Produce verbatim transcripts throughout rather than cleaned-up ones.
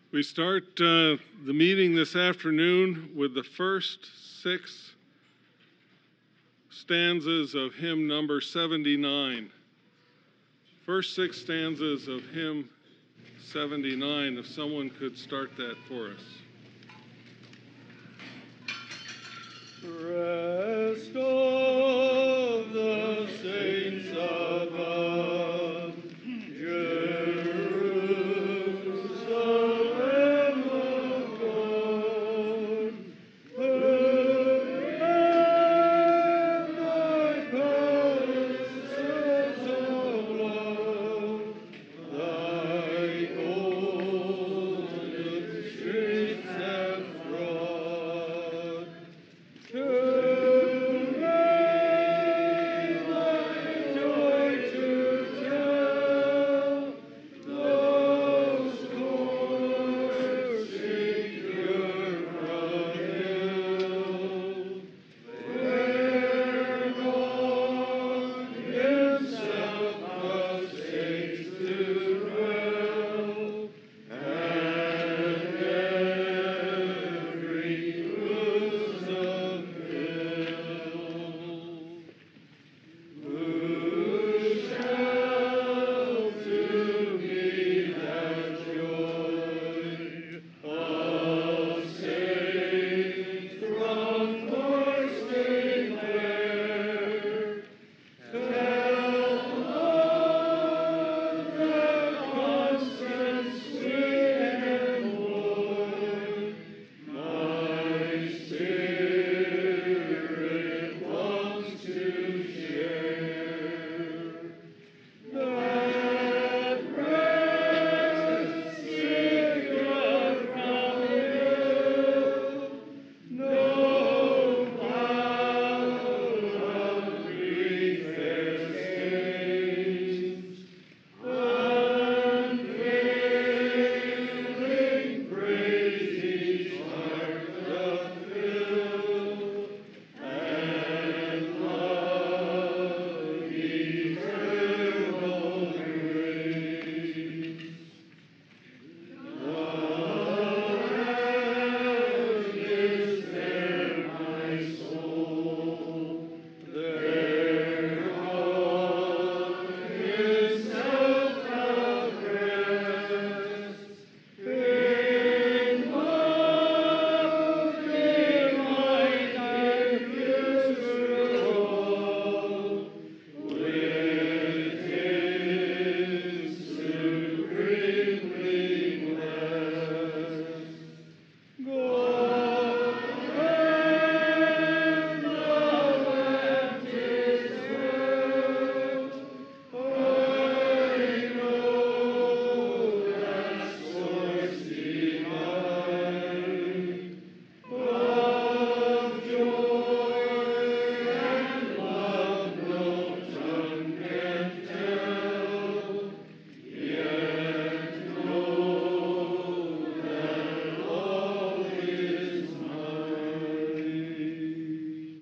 We start uh, the meeting this afternoon with the first six stanzas of hymn number seventy-nine. First six stanzas of hymn seventy-nine, if someone could start that for us. Rest of the saints above, Jerusalem of God, and thy palaces of love, thy golden streets have trod. To reign thy joy to tell, those courts secure from ill, where God himself caused saints to dwell, and every bosom fill. Who shall to me that joy of saints from courts declare? Tell of their constance sweet and void, my spirit longs to share. That rest secure from ill, no cloud of grief their stains, unfailing praise each heart doth fill, and love eternal grace. Love is there, my soul, there God himself doth rest. In love divine and beautiful, with his supremely blessed. God and the Lamb is well, I know that source divine of joy and love no tongue can tell, yet know that all is mine.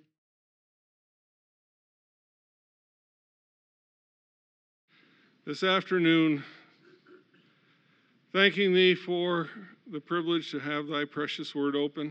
This afternoon, thanking thee for the privilege to have thy precious word open,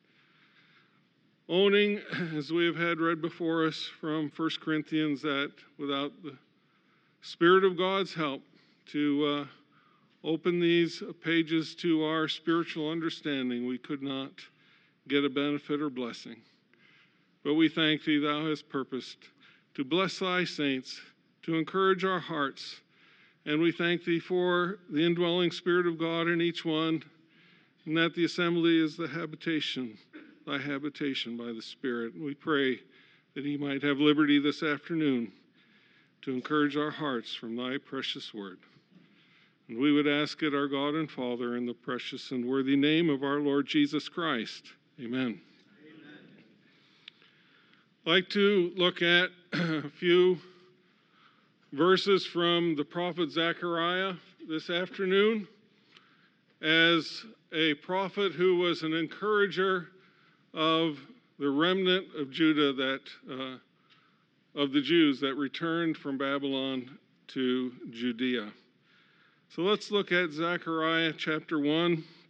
owning, as we have had read before us from First Corinthians, that without the Spirit of God's help to uh, open these pages to our spiritual understanding, we could not get a benefit or blessing. But we thank thee, thou hast purposed to bless thy saints, to encourage our hearts, and we thank thee for the indwelling Spirit of God in each one, and that the assembly is the habitation, thy habitation by the Spirit. And we pray that he might have liberty this afternoon to encourage our hearts from thy precious word. And we would ask it, our God and Father, in the precious and worthy name of our Lord Jesus Christ. Amen. I'd like to look at a few verses from the prophet Zechariah this afternoon as a prophet who was an encourager of the remnant of Judah that uh, of the Jews that returned from Babylon to Judea. So let's look at Zechariah chapter one,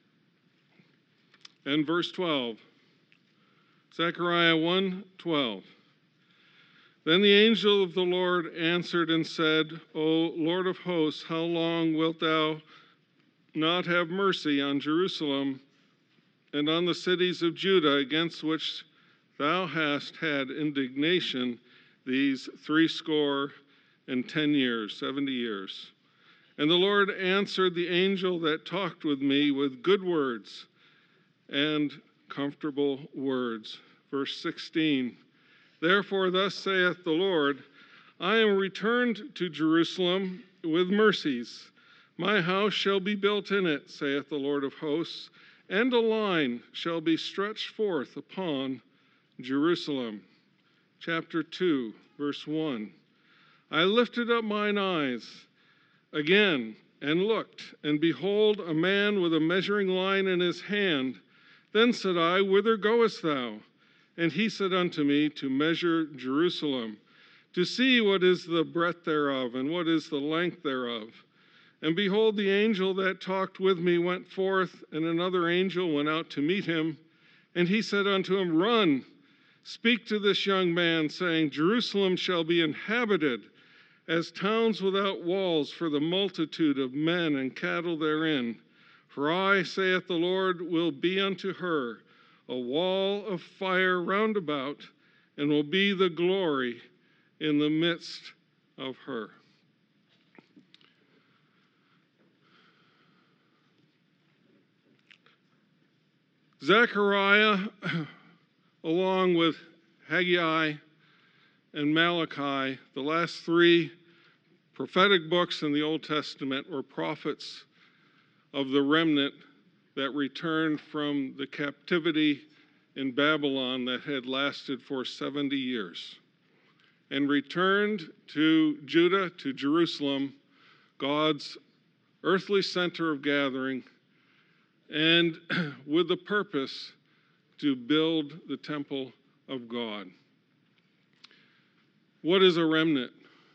And verse twelve. Zechariah one twelve. Then the angel of the Lord answered and said, O Lord of hosts, how long wilt thou not have mercy on Jerusalem and on the cities of Judah, against which thou hast had indignation these threescore and ten years, seventy years? And the Lord answered the angel that talked with me with good words and comfortable words. Verse sixteen. Therefore thus saith the Lord, I am returned to Jerusalem with mercies. My house shall be built in it, saith the Lord of hosts, and a line shall be stretched forth upon Jerusalem. Chapter two, verse one. I lifted up mine eyes again and looked, and behold, a man with a measuring line in his hand. Then said I, Whither goest thou? And he said unto me, To measure Jerusalem, to see what is the breadth thereof, and what is the length thereof. And behold, the angel that talked with me went forth, and another angel went out to meet him. And he said unto him, Run, speak to this young man, saying, Jerusalem shall be inhabited as towns without walls for the multitude of men and cattle therein. For I, saith the Lord, will be unto her a wall of fire round about, and will be the glory in the midst of her. Zechariah, along with Haggai and Malachi, the last three prophetic books in the Old Testament, were prophets of the remnant that returned from the captivity in Babylon that had lasted for seventy years, and returned to Judah, to Jerusalem, God's earthly center of gathering, and with the purpose to build the temple of God. What is a remnant?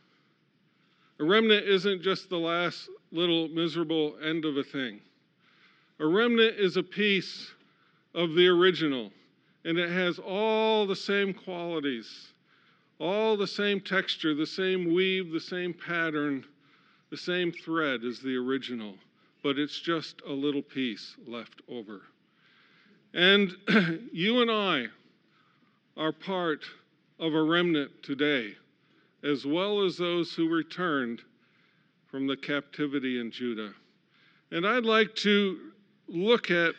A remnant isn't just the last little miserable end of a thing. A remnant is a piece of the original, and it has all the same qualities, all the same texture, the same weave, the same pattern, the same thread as the original, but it's just a little piece left over. And you and I are part of a remnant today, as well as those who returned from the captivity in Judah. And I'd like to look at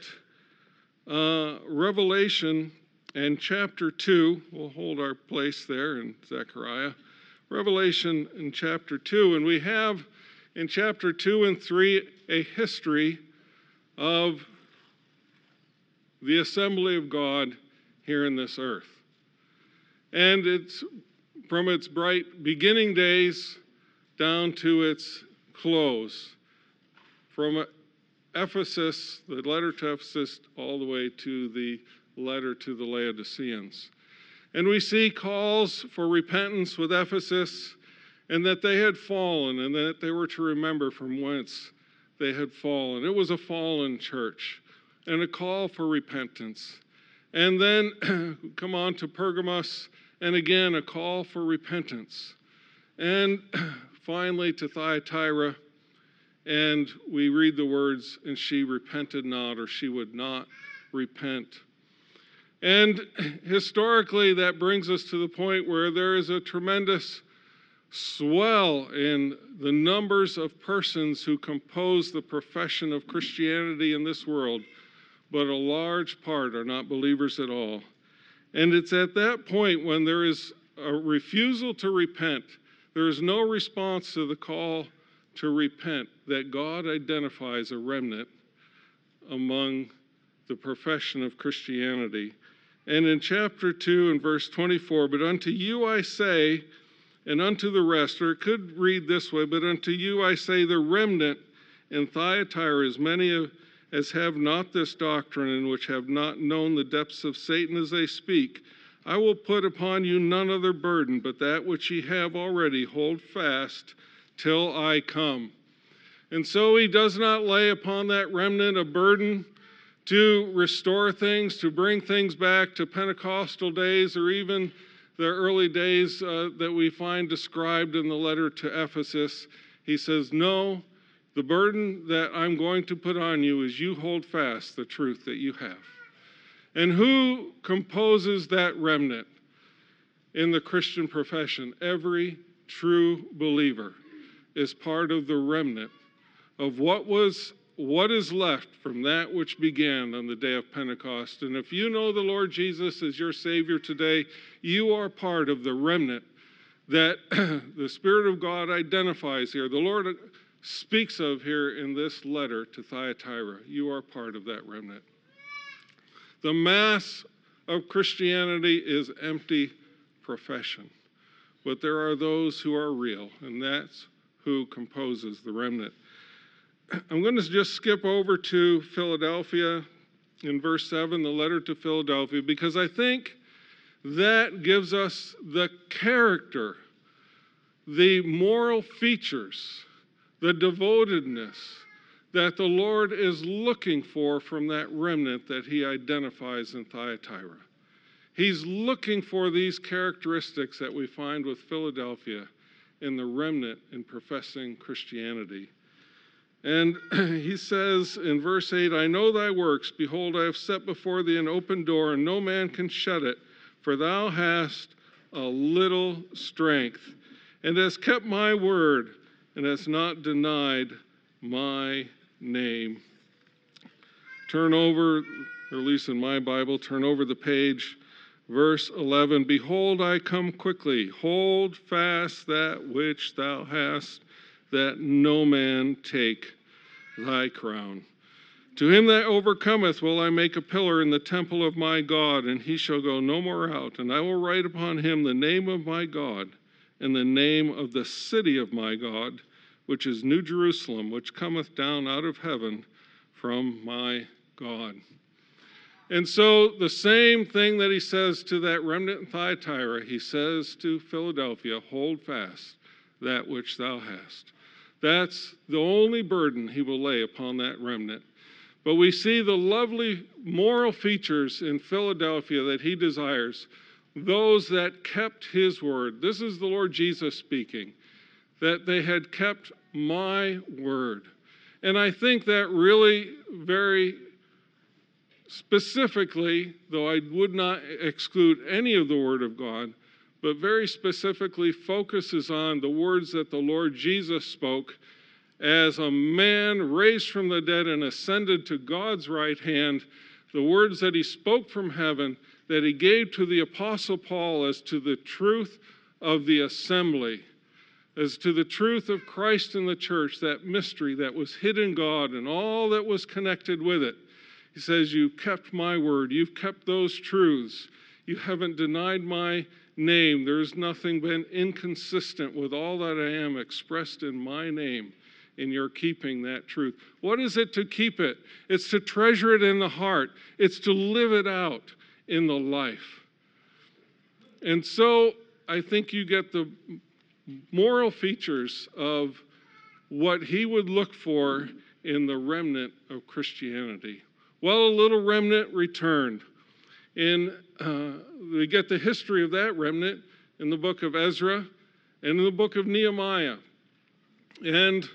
uh, Revelation and chapter two. We'll hold our place there in Zechariah. Revelation in chapter two. And we have in chapter two and three a history of the assembly of God here in this earth. And it's from its bright beginning days down to its close. From Ephesus, the letter to Ephesus, all the way to the letter to the Laodiceans. And we see calls for repentance with Ephesus, and that they had fallen, and that they were to remember from whence they had fallen. It was a fallen church, and a call for repentance. And then come on to Pergamos, and again a call for repentance. And finally to Thyatira, and we read the words, and she repented not, or she would not repent. And historically, that brings us to the point where there is a tremendous swell in the numbers of persons who compose the profession of Christianity in this world, but a large part are not believers at all. And it's at that point when there is a refusal to repent, there is no response to the call to repent, that God identifies a remnant among the profession of Christianity. And in chapter two and verse twenty-four, but unto you I say, and unto the rest, or it could read this way, but unto you I say, the remnant in Thyatira, as many as have not this doctrine, and which have not known the depths of Satan as they speak, I will put upon you none other burden, but that which ye have already, hold fast till I come. And so he does not lay upon that remnant a burden to restore things, to bring things back to Pentecostal days or even the early days uh, that we find described in the letter to Ephesus. He says, no, the burden that I'm going to put on you is you hold fast the truth that you have. And who composes that remnant in the Christian profession? Every true believer is part of the remnant of what was what is left from that which began on the day of Pentecost. And if you know the Lord Jesus as your Savior today, you are part of the remnant that the Spirit of God identifies here. The Lord speaks of here in this letter to Thyatira. You are part of that remnant. The mass of Christianity is empty profession, but there are those who are real, and that's who composes the remnant. I'm going to just skip over to Philadelphia in verse seven, the letter to Philadelphia, because I think that gives us the character, the moral features, the devotedness that the Lord is looking for from that remnant that he identifies in Thyatira. He's looking for these characteristics that we find with Philadelphia in the remnant in professing Christianity. And he says in verse eight, I know thy works. Behold, I have set before thee an open door, and no man can shut it. For thou hast a little strength, and hast kept my word, and hast not denied my name. Turn over, or at least in my Bible, turn over the page. Verse eleven, behold, I come quickly. Hold fast that which thou hast, that no man take thy crown. To him that overcometh will I make a pillar in the temple of my God, and he shall go no more out. And I will write upon him the name of my God, and the name of the city of my God, which is New Jerusalem, which cometh down out of heaven from my God. And so the same thing that he says to that remnant in Thyatira, he says to Philadelphia, hold fast that which thou hast. That's the only burden he will lay upon that remnant. But we see the lovely moral features in Philadelphia that he desires, those that kept his word. This is the Lord Jesus speaking, that they had kept my word. And I think that really very specifically, though I would not exclude any of the word of God, but very specifically focuses on the words that the Lord Jesus spoke as a man raised from the dead and ascended to God's right hand, the words that he spoke from heaven, that he gave to the Apostle Paul as to the truth of the assembly, as to the truth of Christ in the church, that mystery that was hid in God and all that was connected with it. He says, you've kept my word, you've kept those truths, you haven't denied my name. There's nothing been inconsistent with all that I am expressed in my name, in your keeping that truth. What is it to keep it? It's to treasure it in the heart. It's to live it out in the life. And so I think you get the moral features of what he would look for in the remnant of Christianity. Well, a little remnant returned. In, uh, we get the history of that remnant in the book of Ezra and in the book of Nehemiah. And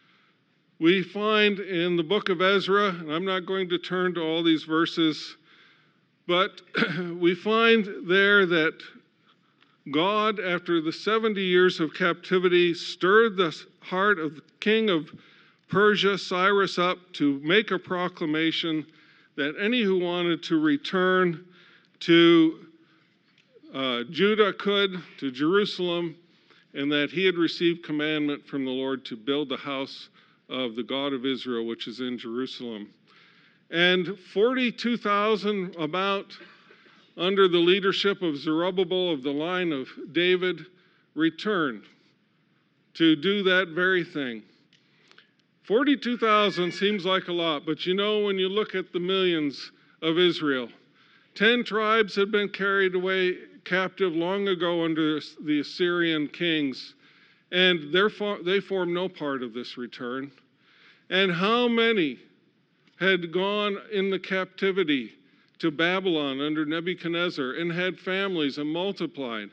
we find in the book of Ezra, and I'm not going to turn to all these verses, but we find there that God, after the seventy years of captivity, stirred the heart of the king of Persia, Cyrus, up to make a proclamation that any who wanted to return to uh, Judah could, to Jerusalem, and that he had received commandment from the Lord to build the house of the God of Israel, which is in Jerusalem. And forty-two thousand, about, under the leadership of Zerubbabel of the line of David, returned to do that very thing. forty-two thousand seems like a lot, but you know, when you look at the millions of Israel, ten tribes had been carried away captive long ago under the Assyrian kings, and they form no part of this return. And how many had gone in the captivity to Babylon under Nebuchadnezzar and had families and multiplied,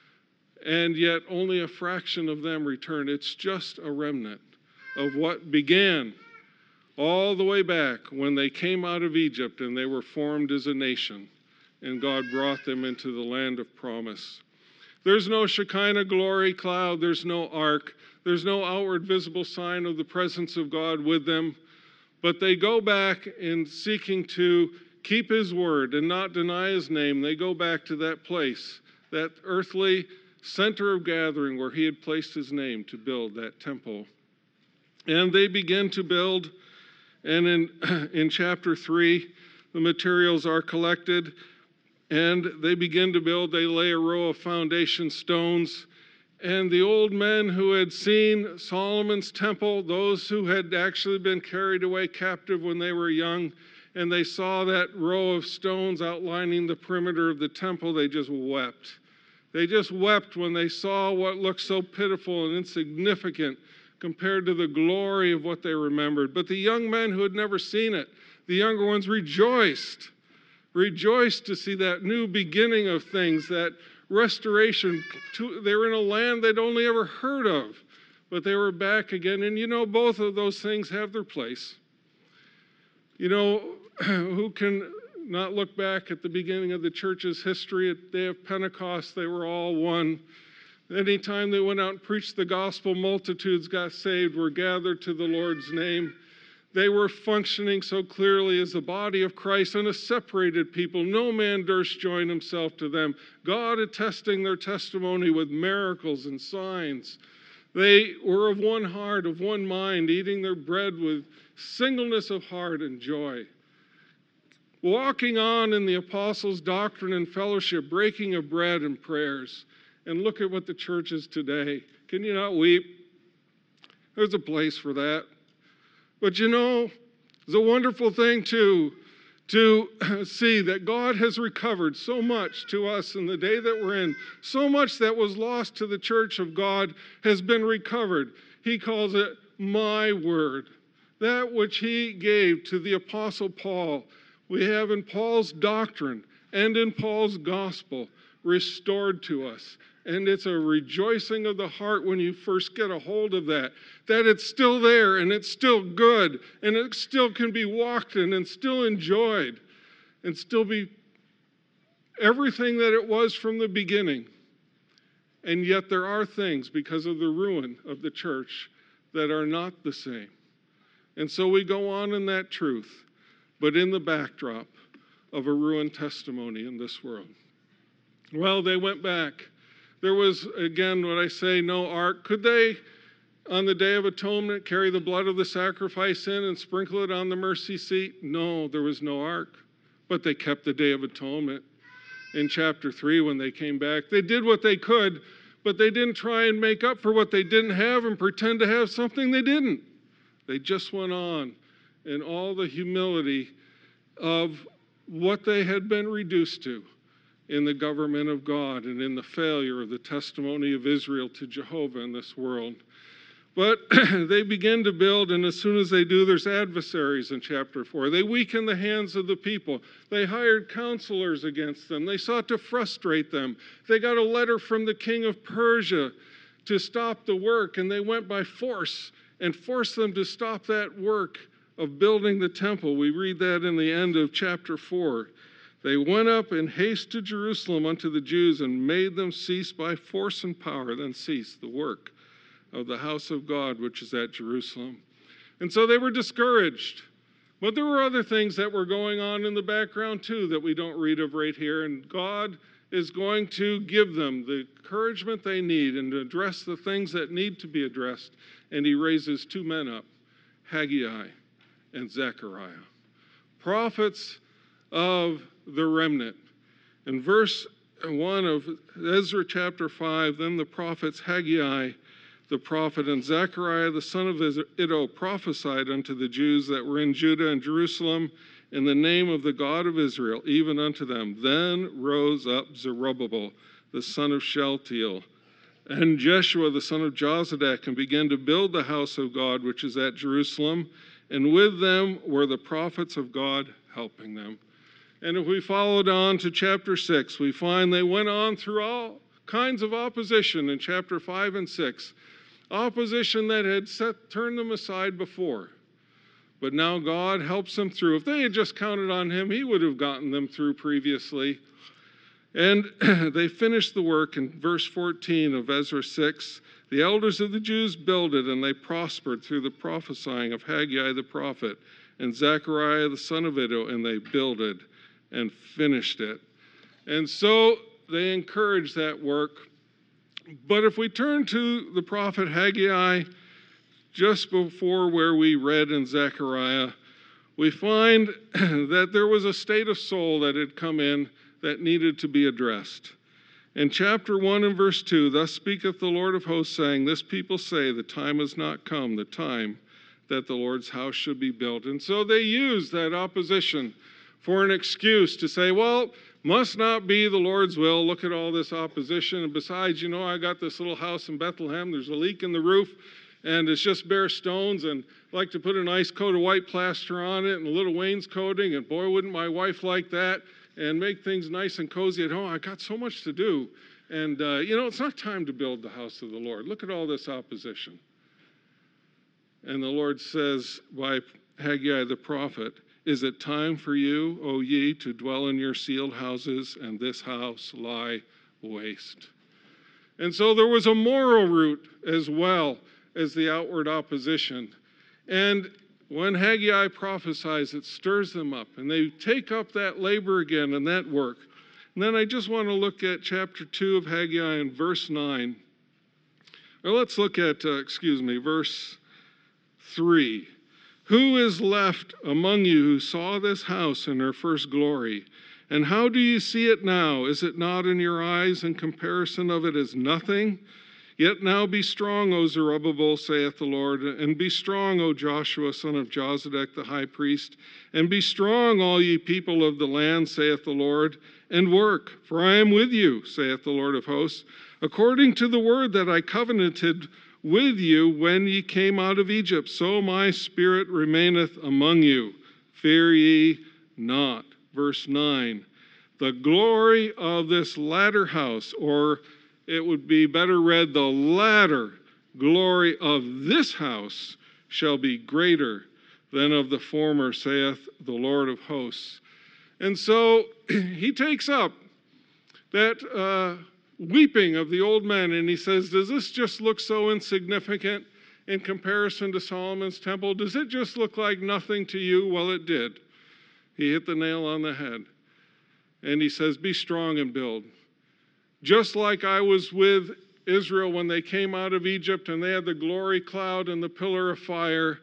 and yet only a fraction of them returned. It's just a remnant of what began all the way back when they came out of Egypt and they were formed as a nation, and God brought them into the land of promise. There's no Shekinah glory cloud, there's no ark, there's no outward visible sign of the presence of God with them, but they go back in seeking to keep his word and not deny his name. They go back to that place, that earthly center of gathering where he had placed his name to build that temple. And they begin to build, and in, in chapter three, the materials are collected, and they begin to build. They lay a row of foundation stones, and the old men who had seen Solomon's temple, those who had actually been carried away captive when they were young, and they saw that row of stones outlining the perimeter of the temple, they just wept. They just wept when they saw what looked so pitiful and insignificant compared to the glory of what they remembered. But the young men who had never seen it, the younger ones rejoiced, rejoiced to see that new beginning of things, that restoration. To, they were in a land they'd only ever heard of, but they were back again. And you know, both of those things have their place. You know, who can not look back at the beginning of the church's history? At the day of Pentecost, they were all one. Anytime they went out and preached the gospel, multitudes got saved, were gathered to the Lord's name. They were functioning so clearly as the body of Christ and a separated people. No man durst join himself to them. God attesting their testimony with miracles and signs. They were of one heart, of one mind, eating their bread with singleness of heart and joy. Walking on in the apostles' doctrine and fellowship, breaking of bread and prayers. And look at what the church is today. Can you not weep? There's a place for that. But you know, it's a wonderful thing too, to see that God has recovered so much to us in the day that we're in. So much that was lost to the church of God has been recovered. He calls it my word. That which he gave to the Apostle Paul, we have in Paul's doctrine and in Paul's gospel restored to us. And it's a rejoicing of the heart when you first get a hold of that, that it's still there and it's still good and it still can be walked in and still enjoyed and still be everything that it was from the beginning. And yet there are things, because of the ruin of the church, that are not the same. And so we go on in that truth, but in the backdrop of a ruined testimony in this world. Well, they went back. There was, again, what I say, no ark. Could they, on the Day of Atonement, carry the blood of the sacrifice in and sprinkle it on the mercy seat? No, there was no ark. But they kept the Day of Atonement. In chapter three, when they came back, they did what they could, but they didn't try and make up for what they didn't have and pretend to have something they didn't. They just went on in all the humility of what they had been reduced to in the government of God and in the failure of the testimony of Israel to Jehovah in this world. But they begin to build, and as soon as they do, there's adversaries in chapter four. They weaken the hands of the people. They hired counselors against them. They sought to frustrate them. They got a letter from the king of Persia to stop the work, and they went by force and forced them to stop that work of building the temple. We read that in the end of chapter four. They went up in haste to Jerusalem unto the Jews and made them cease by force and power, then cease the work of the house of God, which is at Jerusalem. And so they were discouraged. But there were other things that were going on in the background too that we don't read of right here. And God is going to give them the encouragement they need and to address the things that need to be addressed. And he raises two men up, Haggai and Zechariah, prophets of the remnant. In verse one of Ezra chapter five, then the prophets Haggai the prophet and Zechariah the son of Iddo prophesied unto the Jews that were in Judah and Jerusalem in the name of the God of Israel, even unto them. Then rose up Zerubbabel the son of Shealtiel and Jeshua the son of Jozadak, and began to build the house of God which is at Jerusalem, and with them were the prophets of God helping them. And if we followed on to chapter six, we find they went on through all kinds of opposition in chapter five and six. Opposition that had set, turned them aside before. But now God helps them through. If they had just counted on him, he would have gotten them through previously. And they finished the work in verse fourteen of Ezra six. The elders of the Jews builded, and they prospered through the prophesying of Haggai the prophet and Zechariah the son of Iddo, and they builded and finished it. And so they encouraged that work. But if we turn to the prophet Haggai, just before where we read in Zechariah, we find that there was a state of soul that had come in that needed to be addressed. In chapter one and verse two, thus speaketh the Lord of hosts, saying, this people say, the time has not come, the time that the Lord's house should be built. And so they use that opposition for an excuse to say, well, must not be the Lord's will. Look at all this opposition. And besides, you know, I got this little house in Bethlehem. There's a leak in the roof, and it's just bare stones, and I'd like to put a nice coat of white plaster on it and a little wainscoting, and boy, wouldn't my wife like that, and make things nice and cozy at home. I got so much to do. And, uh, you know, it's not time to build the house of the Lord. Look at all this opposition. And the Lord says by Haggai the prophet, is it time for you, O ye, to dwell in your sealed houses, and this house lie waste? And so there was a moral root as well as the outward opposition. And when Haggai prophesies, it stirs them up, and they take up that labor again and that work. And then I just want to look at chapter two of Haggai and verse nine. Or let's look at, uh, excuse me, verse three. Who is left among you who saw this house in her first glory? And how do you see it now? Is it not in your eyes in comparison of it as nothing? Yet now be strong, O Zerubbabel, saith the Lord, and be strong, O Joshua, son of Josedek, the high priest, and be strong, all ye people of the land, saith the Lord, and work, for I am with you, saith the Lord of hosts, according to the word that I covenanted with you when ye came out of Egypt, so my spirit remaineth among you. Fear ye not. Verse nine, the glory of this latter house, or it would be better read, the latter glory of this house shall be greater than of the former, saith the Lord of hosts. And so he takes up that uh, weeping of the old men, and he says, does this just look so insignificant in comparison to Solomon's temple? Does it just look like nothing to you? Well, it did. He hit the nail on the head. And he says, be strong and build. Just like I was with Israel when they came out of Egypt and they had the glory cloud and the pillar of fire,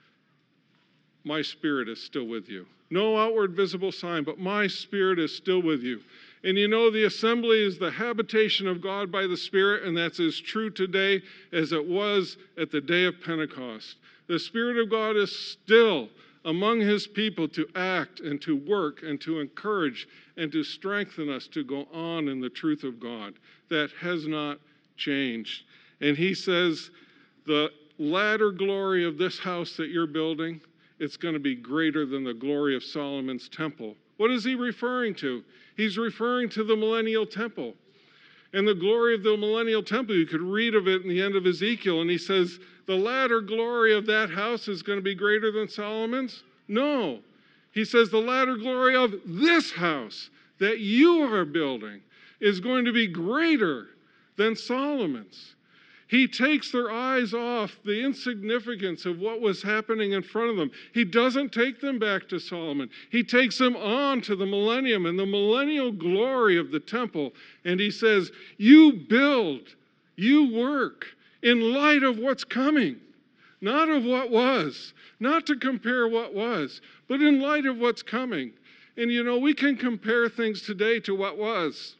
my spirit is still with you. No outward visible sign, but my spirit is still with you. And you know, the assembly is the habitation of God by the Spirit, and that's as true today as it was at the day of Pentecost. The Spirit of God is still among his people to act and to work and to encourage and to strengthen us to go on in the truth of God. That has not changed. And he says, the latter glory of this house that you're building, it's going to be greater than the glory of Solomon's temple. What is he referring to? He's referring to the millennial temple. And the glory of the millennial temple, you could read of it in the end of Ezekiel, and he says, the latter glory of that house is going to be greater than Solomon's? No. He says, the latter glory of this house that you are building is going to be greater than Solomon's. He takes their eyes off the insignificance of what was happening in front of them. He doesn't take them back to Solomon. He takes them on to the millennium and the millennial glory of the temple. And he says, you build, you work in light of what's coming, not of what was, not to compare what was, but in light of what's coming. And you know, we can compare things today to what was.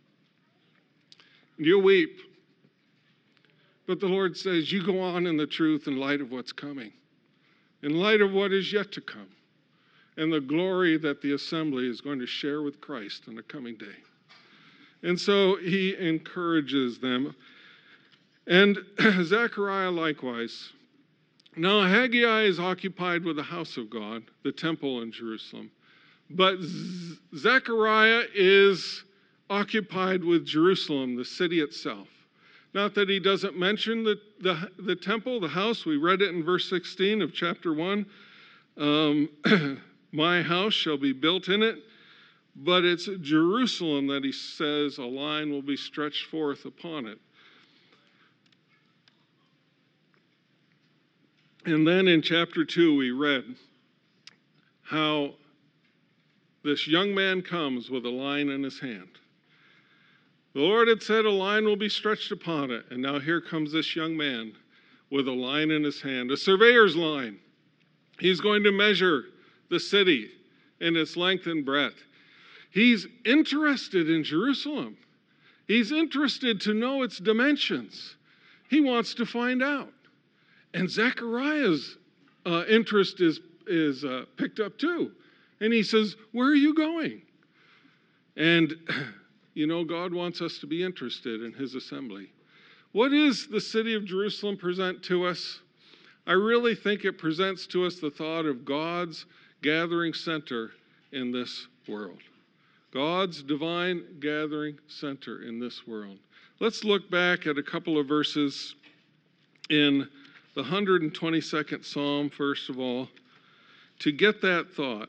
You weep. But the Lord says, you go on in the truth in light of what's coming, in light of what is yet to come, and the glory that the assembly is going to share with Christ in the coming day. And so he encourages them. And Zechariah likewise, Now, Haggai is occupied with the house of God, the temple in Jerusalem. But Z- Zechariah is occupied with Jerusalem, the city itself. Not that he doesn't mention the, the, the temple, the house. We read it in verse sixteen of chapter one. Um, My house shall be built in it. But it's Jerusalem that he says a line will be stretched forth upon it. And then in chapter two, we read how this young man comes with a line in his hand. The Lord had said a line will be stretched upon it. And now here comes this young man with a line in his hand, a surveyor's line. He's going to measure the city in its length and breadth. He's interested in Jerusalem. He's interested to know its dimensions. He wants to find out. And Zechariah's uh, interest is, is uh, picked up too. And he says, where are you going? And, you know, God wants us to be interested in his assembly. What does the city of Jerusalem present to us? I really think it presents to us the thought of God's gathering center in this world. God's divine gathering center in this world. Let's look back at a couple of verses in the one hundred twenty-second Psalm, first of all, to get that thought.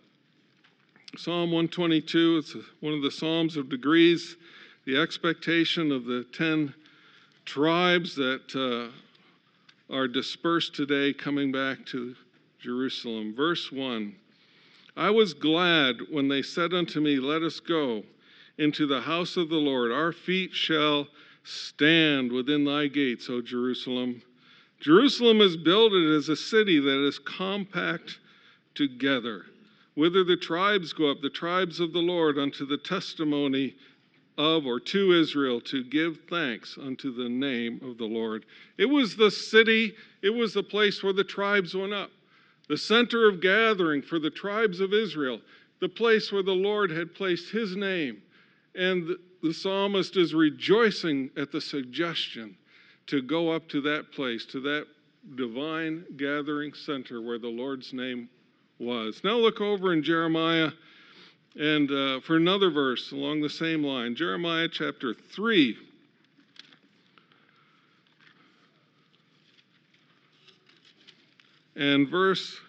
Psalm one twenty-two, it's one of the Psalms of degrees, the expectation of the ten tribes that uh, are dispersed today coming back to Jerusalem. Verse one, I was glad when they said unto me, let us go into the house of the Lord. Our feet shall stand within thy gates, O Jerusalem. Jerusalem is builded as a city that is compact together, whither the tribes go up, the tribes of the Lord, unto the testimony of or to Israel, to give thanks unto the name of the Lord. It was the city, it was the place where the tribes went up, the center of gathering for the tribes of Israel, the place where the Lord had placed his name. And the, the psalmist is rejoicing at the suggestion to go up to that place, to that divine gathering center where the Lord's name was. Now look over in Jeremiah, and uh, for another verse along the same line, Jeremiah chapter three. And verse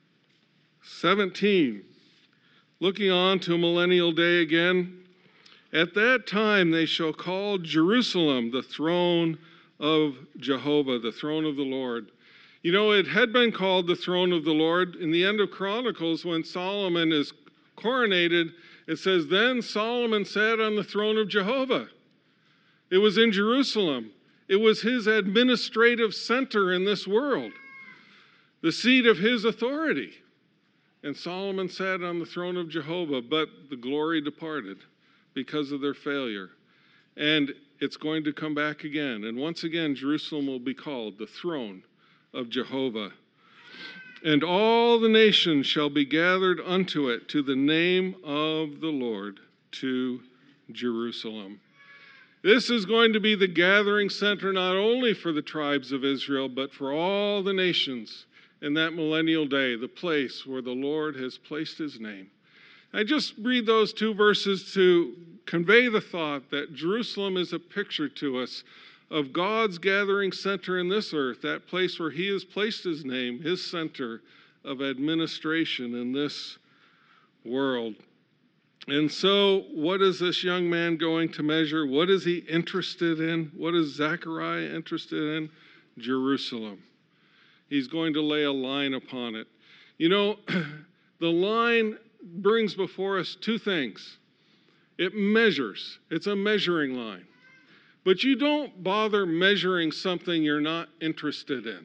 seventeen, looking on to a millennial day again, at that time they shall call Jerusalem the throne of Jehovah, the throne of the Lord. You know, it had been called the throne of the Lord. In the end of Chronicles, when Solomon is coronated, it says, then Solomon sat on the throne of Jehovah. It was in Jerusalem. It was his administrative center in this world, the seat of his authority. And Solomon sat on the throne of Jehovah, but the glory departed because of their failure. And it's going to come back again. And once again, Jerusalem will be called the throne of Jehovah. And all the nations shall be gathered unto it, to the name of the Lord, to Jerusalem. This is going to be the gathering center not only for the tribes of Israel, but for all the nations in that millennial day, the place where the Lord has placed his name. I just read those two verses to convey the thought that Jerusalem is a picture to us of God's gathering center in this earth, that place where he has placed his name, his center of administration in this world. And so, what is this young man going to measure? What is he interested in? What is Zechariah interested in? Jerusalem. He's going to lay a line upon it. You know, the line brings before us two things. It measures. It's a measuring line. But you don't bother measuring something you're not interested in.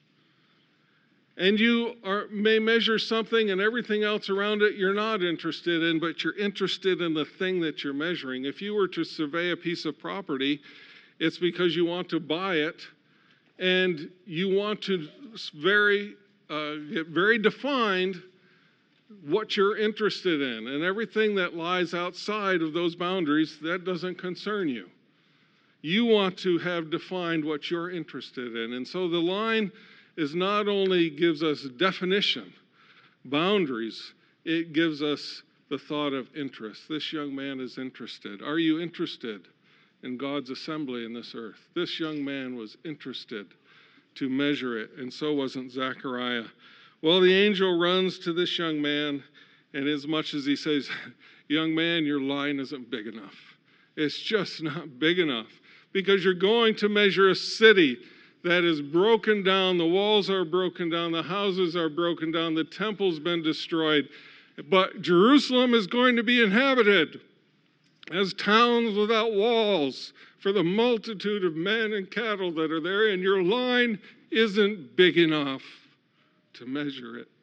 And you are, may measure something and everything else around it you're not interested in, but you're interested in the thing that you're measuring. If you were to survey a piece of property, it's because you want to buy it, and you want to very uh, get very defined what you're interested in. And everything that lies outside of those boundaries, that doesn't concern you. You want to have defined what you're interested in. And so the line is not only gives us definition, boundaries, it gives us the thought of interest. This young man is interested. Are you interested in God's assembly in this earth? This young man was interested to measure it, and so wasn't Zechariah. Well, the angel runs to this young man, and as much as he says, young man, your line isn't big enough. It's just not big enough, because you're going to measure a city that is broken down. The walls are broken down. The houses are broken down. The temple's been destroyed. But Jerusalem is going to be inhabited as towns without walls for the multitude of men and cattle that are there, and your line isn't big enough to measure it.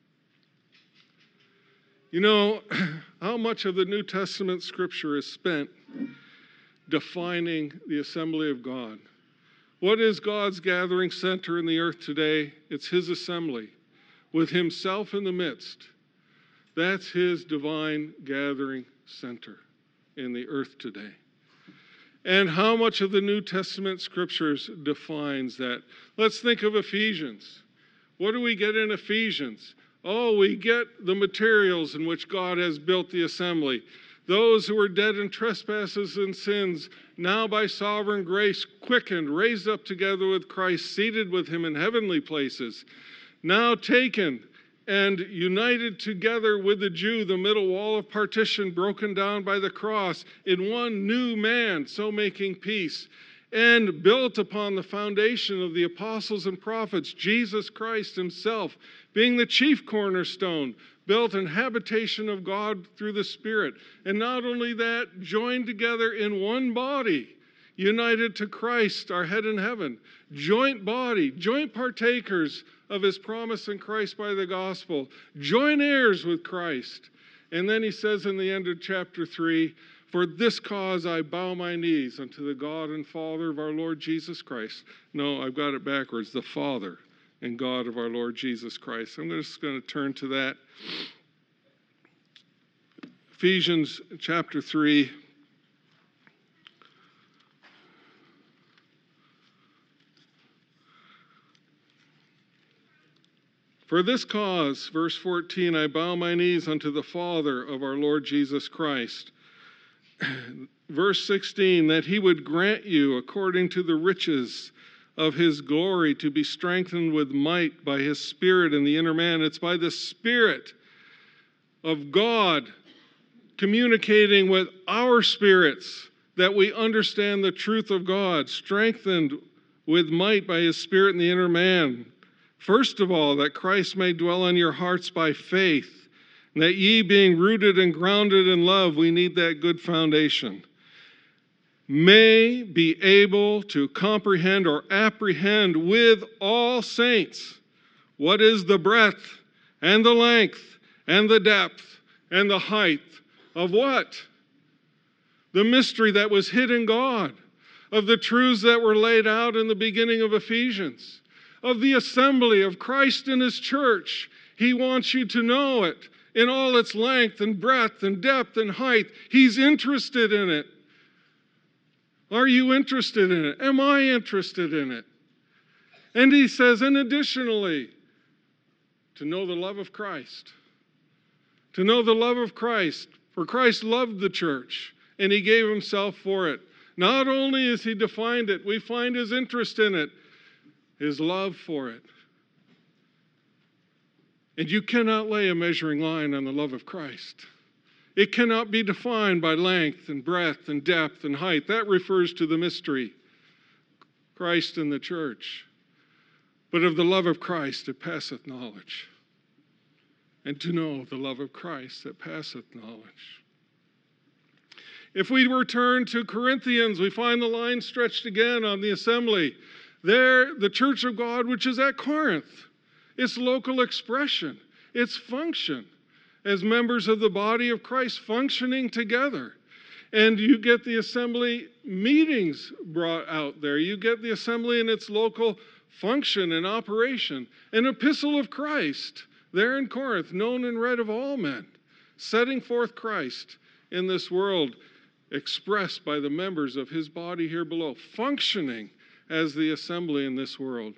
You know, how much of the New Testament scripture is spent defining the assembly of God? What is God's gathering center in the earth today? It's his assembly with himself in the midst. That's his divine gathering center in the earth today. And how much of the New Testament scriptures defines that? Let's think of Ephesians. What do we get in Ephesians? Oh, we get the materials in which God has built the assembly. Those who were dead in trespasses and sins, now by sovereign grace quickened, raised up together with Christ, seated with him in heavenly places, now taken and united together with the Jew, the middle wall of partition broken down by the cross, in one new man, so making peace, and built upon the foundation of the apostles and prophets, Jesus Christ himself, being the chief cornerstone, built in habitation of God through the Spirit. And not only that, joined together in one body, united to Christ, our head in heaven, joint body, joint partakers of his promise in Christ by the gospel, joint heirs with Christ. And then he says in the end of chapter three, for this cause I bow my knees unto the God and Father of our Lord Jesus Christ. No, I've got it backwards. The Father and God of our Lord Jesus Christ. I'm just going to turn to that. Ephesians chapter three. For this cause, verse fourteen, I bow my knees unto the Father of our Lord Jesus Christ. Verse sixteen, that he would grant you, according to the riches of his glory, to be strengthened with might by his Spirit in the inner man. It's by the Spirit of God communicating with our spirits that we understand the truth of God, strengthened with might by his Spirit in the inner man. First of all, that Christ may dwell in your hearts by faith, and that ye, being rooted and grounded in love, we need that good foundation, may be able to comprehend or apprehend with all saints what is the breadth and the length and the depth and the height of what? The mystery that was hid in God, of the truths that were laid out in the beginning of Ephesians, of the assembly of Christ in his church. He wants you to know it in all its length and breadth and depth and height. He's interested in it. Are you interested in it? Am I interested in it? And he says, and additionally, to know the love of Christ. To know the love of Christ. For Christ loved the church, and he gave himself for it. Not only is he defined it, we find his interest in it, his love for it. And you cannot lay a measuring line on the love of Christ. It cannot be defined by length and breadth and depth and height. That refers to the mystery, Christ and the church. But of the love of Christ it passeth knowledge. And to know the love of Christ that passeth knowledge. If we return to Corinthians, we find the line stretched again on the assembly. There, the church of God, which is at Corinth, its local expression, its function as members of the body of Christ functioning together. And you get the assembly meetings brought out there. You get the assembly in its local function and operation. An epistle of Christ there in Corinth, known and read of all men, setting forth Christ in this world, expressed by the members of his body here below, functioning as the assembly in this world.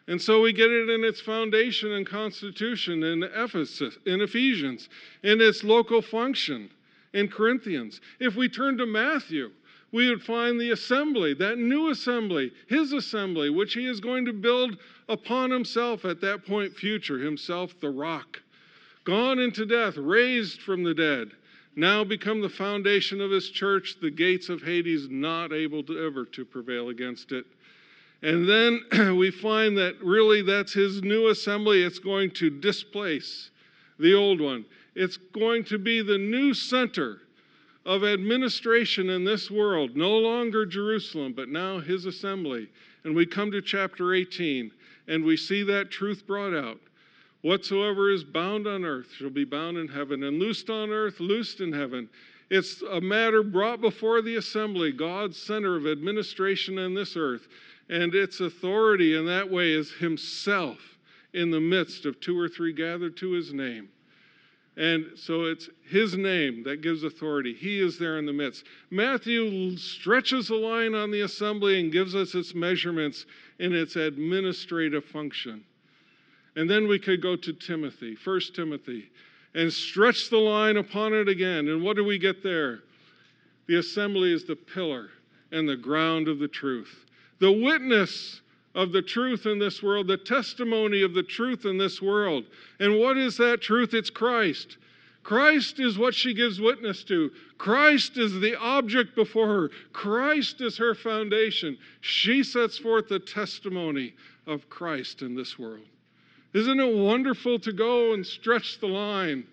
And so we get it in its foundation and constitution in Ephesus, in Ephesians, in its local function in Corinthians. If we turn to Matthew, we would find the assembly, that new assembly, his assembly, which he is going to build upon himself at that point future, himself the rock. Gone into death, raised from the dead, now become the foundation of his church, the gates of Hades not able to ever to prevail against it. And then we find that really that's his new assembly. It's going to displace the old one. It's going to be the new center of administration in this world. No longer Jerusalem, but now his assembly. And we come to chapter eighteen, and we see that truth brought out. Whatsoever is bound on earth shall be bound in heaven, and loosed on earth, loosed in heaven. It's a matter brought before the assembly, God's center of administration in this earth. And its authority in that way is himself in the midst of two or three gathered to his name. And so it's his name that gives authority. He is there in the midst. Matthew stretches the line on the assembly and gives us its measurements in its administrative function. And then we could go to Timothy, First Timothy, and stretch the line upon it again. And what do we get there? The assembly is the pillar and the ground of the truth. The witness of the truth in this world, the testimony of the truth in this world. And what is that truth? It's Christ. Christ is what she gives witness to. Christ is the object before her. Christ is her foundation. She sets forth the testimony of Christ in this world. Isn't it wonderful to go and stretch the line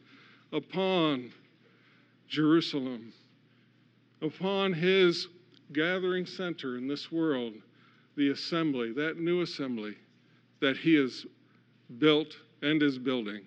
upon Jerusalem, upon his gathering center in this world, the assembly, that new assembly that he has built and is building.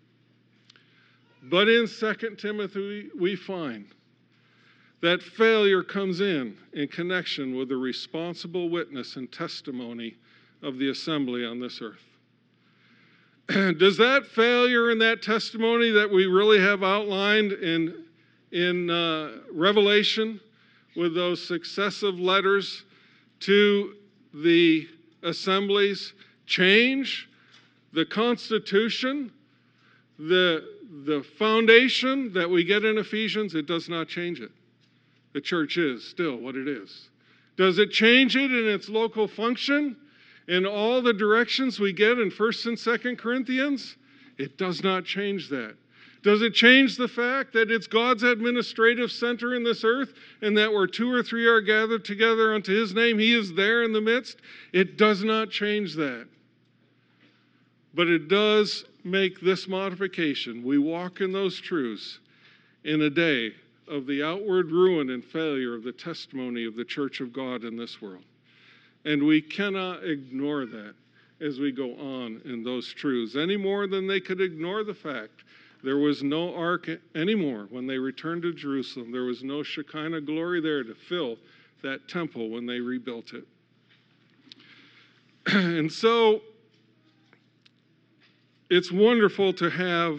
But in Second Timothy, we find that failure comes in in connection with the responsible witness and testimony of the assembly on this earth. Does that failure in that testimony that we really have outlined in, in uh, Revelation with those successive letters to the assemblies change the constitution, the, the foundation that we get in Ephesians? It does not change it. The church is still what it is. Does it change it in its local function? In all the directions we get in First and Second Corinthians? It does not change that. Does it change the fact that it's God's administrative center in this earth and that where two or three are gathered together unto his name, he is there in the midst? It does not change that. But it does make this modification. We walk in those truths in a day of the outward ruin and failure of the testimony of the church of God in this world. And we cannot ignore that as we go on in those truths, any more than they could ignore the fact there was no ark anymore when they returned to Jerusalem. There was no Shekinah glory there to fill that temple when they rebuilt it. And so it's wonderful to have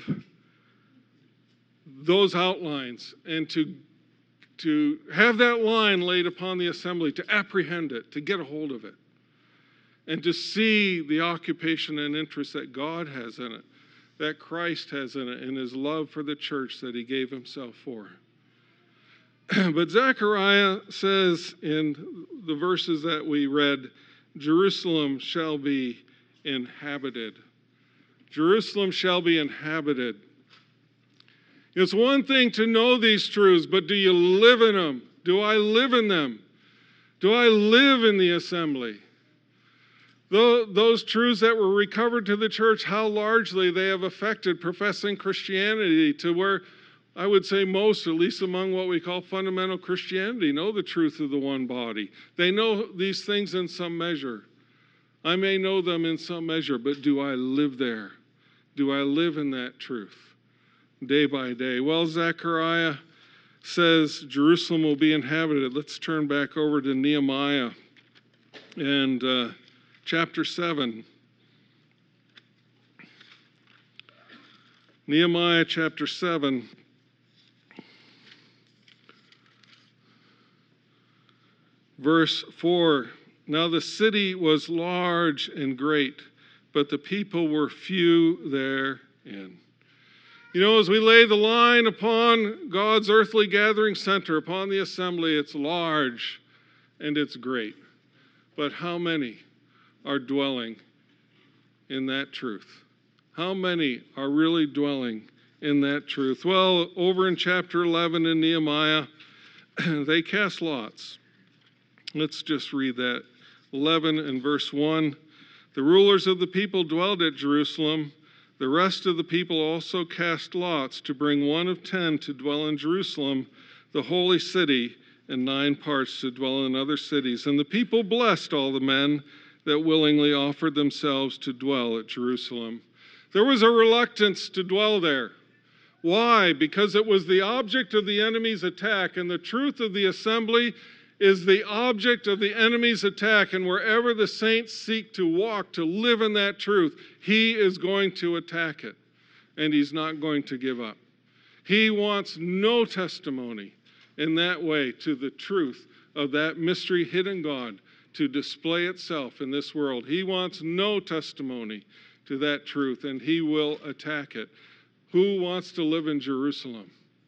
those outlines and to to have that line laid upon the assembly, to apprehend it, to get a hold of it, and to see the occupation and interest that God has in it, that Christ has in it, in his love for the church that he gave himself for. But Zechariah says in the verses that we read, Jerusalem shall be inhabited. Jerusalem shall be inhabited. It's one thing to know these truths, but do you live in them? Do I live in them? Do I live in the assembly? Those truths that were recovered to the church, how largely they have affected professing Christianity to where I would say most, at least among what we call fundamental Christianity, know the truth of the one body. They know these things in some measure. I may know them in some measure, but do I live there? Do I live in that truth? Day by day. Well, Zechariah says Jerusalem will be inhabited. Let's turn back over to Nehemiah and uh, chapter seven. Nehemiah chapter seven. Verse four. Now the city was large and great, but the people were few therein. You know, as we lay the line upon God's earthly gathering center, upon the assembly, it's large and it's great. But how many are dwelling in that truth? How many are really dwelling in that truth? Well, over in chapter eleven in Nehemiah, they cast lots. Let's just read that. eleven and verse one. The rulers of the people dwelled at Jerusalem. The rest of the people also cast lots to bring one of ten to dwell in Jerusalem, the holy city, and nine parts to dwell in other cities. And the people blessed all the men that willingly offered themselves to dwell at Jerusalem. There was a reluctance to dwell there. Why? Because it was the object of the enemy's attack, and the truth of the assembly is the object of the enemy's attack, and wherever the saints seek to walk, to live in that truth, he is going to attack it, and he's not going to give up. He wants no testimony in that way to the truth of that mystery hidden God to display itself in this world. He wants no testimony to that truth, and he will attack it. Who wants to live in Jerusalem?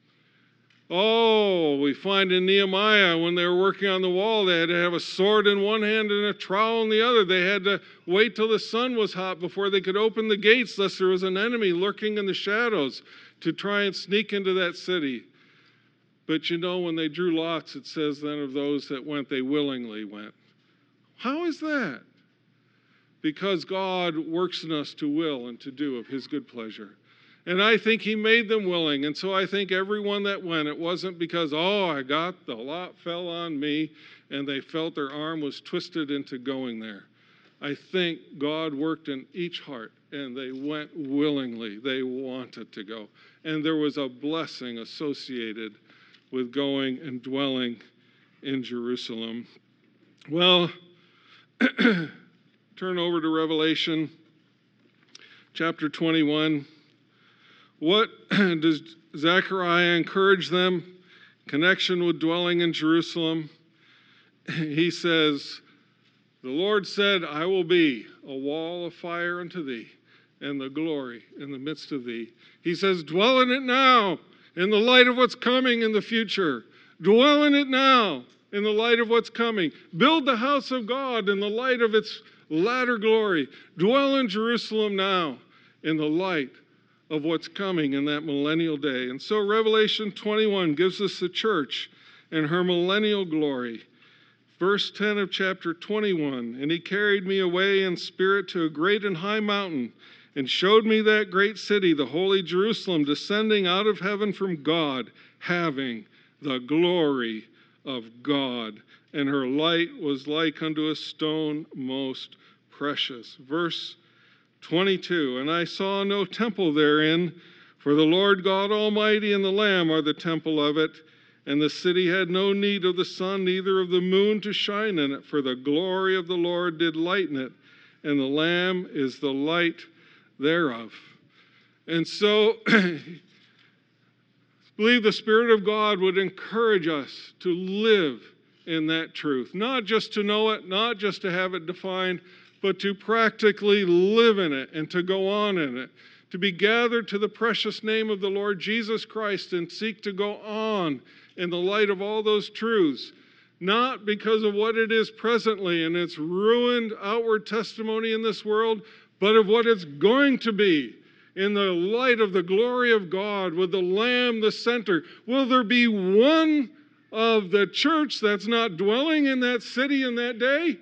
Oh, we find in Nehemiah when they were working on the wall, they had to have a sword in one hand and a trowel in the other. They had to wait till the sun was hot before they could open the gates, lest there was an enemy lurking in the shadows to try and sneak into that city. But you know, when they drew lots, it says then of those that went, they willingly went. How is that? Because God works in us to will and to do of his good pleasure. And I think he made them willing. And so I think everyone that went, it wasn't because, oh, I got, the lot fell on me, and they felt their arm was twisted into going there. I think God worked in each heart, and they went willingly. They wanted to go. And there was a blessing associated with going and dwelling in Jerusalem. Well, turn over to Revelation chapter twenty-one. What does Zechariah encourage them? Connection with dwelling in Jerusalem. He says, the Lord said, I will be a wall of fire unto thee, and the glory in the midst of thee. He says, dwell in it now, in the light of what's coming in the future. Dwell in it now, in the light of what's coming. Build the house of God in the light of its latter glory. Dwell in Jerusalem now, in the light of what's coming in that millennial day. And so Revelation twenty-one gives us the church and her millennial glory. Verse ten of chapter twenty-one, and he carried me away in spirit to a great and high mountain, and showed me that great city, the holy Jerusalem, descending out of heaven from God, having the glory of God. And her light was like unto a stone most precious. Verse twenty-two, and I saw no temple therein, for the Lord God Almighty and the Lamb are the temple of it, and the city had no need of the sun, neither of the moon to shine in it, for the glory of the Lord did lighten it, and the Lamb is the light thereof. And so, I believe the Spirit of God would encourage us to live in that truth, not just to know it, not just to have it defined, but to practically live in it and to go on in it, to be gathered to the precious name of the Lord Jesus Christ and seek to go on in the light of all those truths, not because of what it is presently and its ruined outward testimony in this world, but of what it's going to be in the light of the glory of God with the Lamb the center. Will there be one of the church that's not dwelling in that city in that day?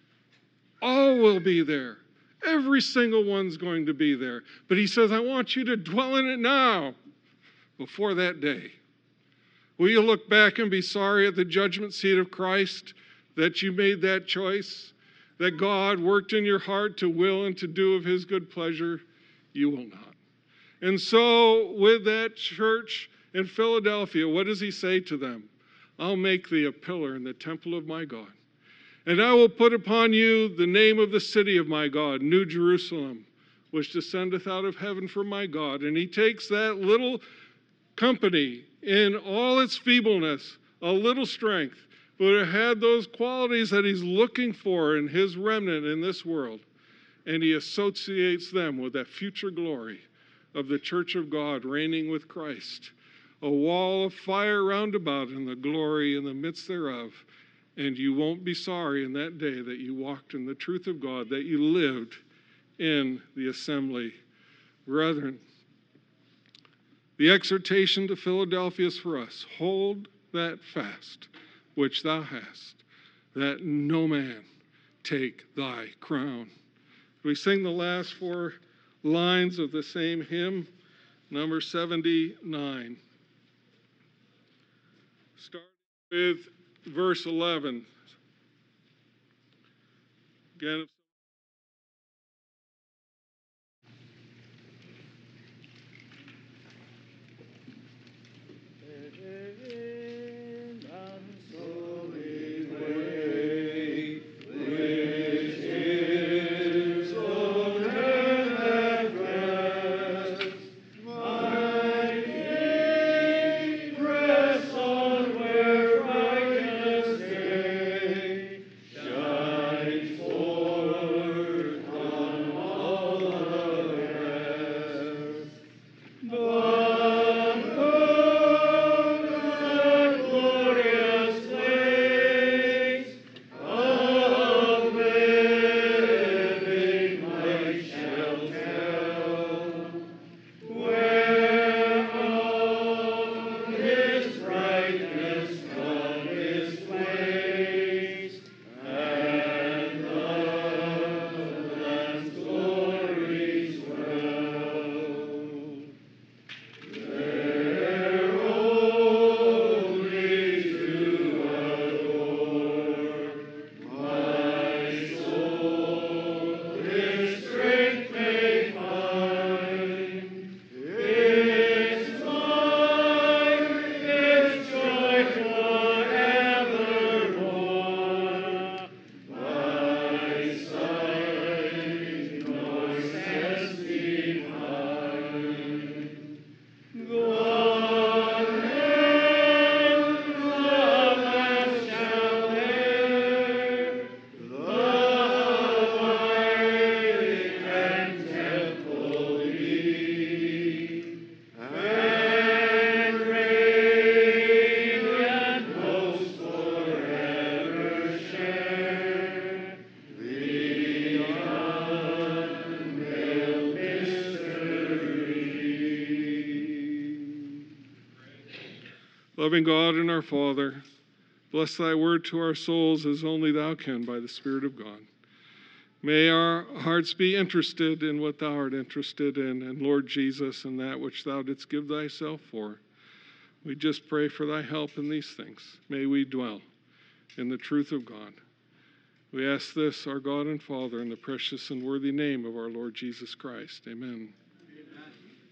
All will be there. Every single one's going to be there. But he says, I want you to dwell in it now, before that day. Will you look back and be sorry at the judgment seat of Christ that you made that choice? That God worked in your heart to will and to do of his good pleasure? You will not. And so with that church in Philadelphia, what does he say to them? I'll make thee a pillar in the temple of my God. And I will put upon you the name of the city of my God, New Jerusalem, which descendeth out of heaven from my God. And he takes that little company in all its feebleness, a little strength, but it had those qualities that he's looking for in his remnant in this world. and he associates them with that future glory of the church of God reigning with Christ. A wall of fire round about and the glory in the midst thereof. And you won't be sorry in that day that you walked in the truth of God, that you lived in the assembly. Brethren, the exhortation to Philadelphia is for us. Hold that fast which thou hast, that no man take thy crown. We sing the last four lines of the same hymn, number seventy-nine. Start with verse eleven. Again, loving God and our Father, bless thy word to our souls as only thou can by the Spirit of God. May our hearts be interested in what thou art interested in, and Lord Jesus, in that which thou didst give thyself for. We just pray for thy help in these things. May we dwell in the truth of God. We ask this, our God and Father, in the precious and worthy name of our Lord Jesus Christ. Amen.